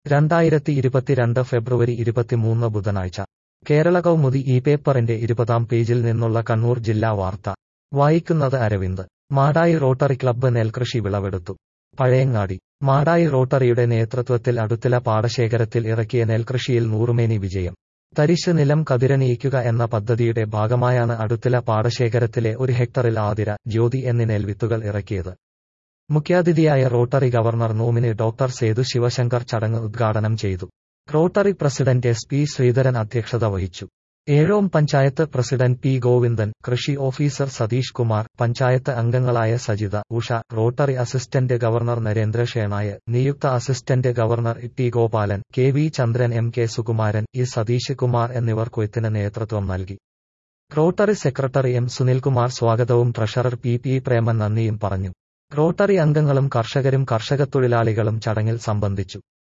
2022 ഫെബ്രുവരി 23 ബുധനാഴ്ച കേരള കൗമുദി ഈ പേപ്പറിന്റെ 20-ാം പേജിൽ നിന്നുള്ള കണ്ണൂർ ജില്ലാ വാർത്ത വായിക്കുന്നത് അരവിന്ദ്. മാടായി റോട്ടറി ക്ലബ്ബ് നെൽകൃഷി വിളവെടുത്തു. പഴയങ്ങാടി. മാടായി റോട്ടറിയുടെ നേതൃത്വത്തിൽ അടുത്തില പാടശേഖരത്തിൽ ഇറക്കിയ നെൽകൃഷിയിൽ നൂറുമേനി വിജയം. തരിശ് നിലം കതിരണിയിക്കുക എന്ന പദ്ധതിയുടെ ഭാഗമായാണ് അടുത്തില പാടശേഖരത്തിലെ 1 ഹെക്ടറിൽ ആതിര, ജ്യോതി എന്നീ നെൽവിത്തുകൾ ഇറക്കിയത്. മുഖ്യാതിഥിയായ Rotary governor nominee doctor Sethu Sivasankar ചടങ്ങ് ഉദ്ഘാടനം ചെയ്തു. റോട്ടറി പ്രസിഡന്റ് SP ശ്രീധരൻ അധ്യക്ഷത വഹിച്ചു. ഏഴോം പഞ്ചായത്ത് പ്രസിഡന്റ് P ഗോവിന്ദൻ, കൃഷി ഓഫീസർ സതീഷ് കുമാർ, പഞ്ചായത്ത് അംഗങ്ങളായ Sajitha, Usha, Rotary assistant governor Narendra Shenoy, നിയുക്ത assistant governor T Gopalan, KV Chandran, MK Sukumaran, Satheesh Kumar എന്നിവർ കൊയ്ത്തിന് നേതൃത്വം നൽകി. റോട്ടറി സെക്രട്ടറി M സുനിൽകുമാർ സ്വാഗതവും ട്രഷറർ P പ്രേമൻ നന്ദിയും പറഞ്ഞു. റോട്ടറി അംഗങ്ങളും കർഷകരും കർഷകത്തൊഴിലാളികളും ചടങ്ങിൽ സംബന്ധിച്ചു.